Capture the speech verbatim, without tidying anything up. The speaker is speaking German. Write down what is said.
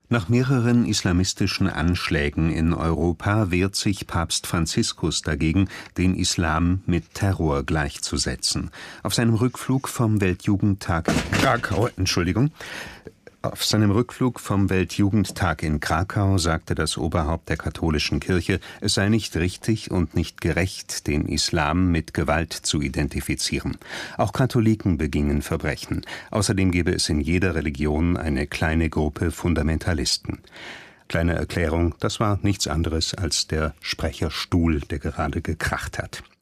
Nach mehreren islamistischen Anschlägen in Europa wehrt sich Papst Franziskus dagegen, den Islam mit Terror gleichzusetzen. Auf seinem Rückflug vom Weltjugendtag in Krakau, Entschuldigung, Auf seinem Rückflug vom Weltjugendtag in Krakau sagte das Oberhaupt der katholischen Kirche, es sei nicht richtig und nicht gerecht, den Islam mit Gewalt zu identifizieren. Auch Katholiken begingen Verbrechen. Außerdem gebe es in jeder Religion eine kleine Gruppe Fundamentalisten. Kleine Erklärung, das war nichts anderes als der Sprecherstuhl, der gerade gekracht hat.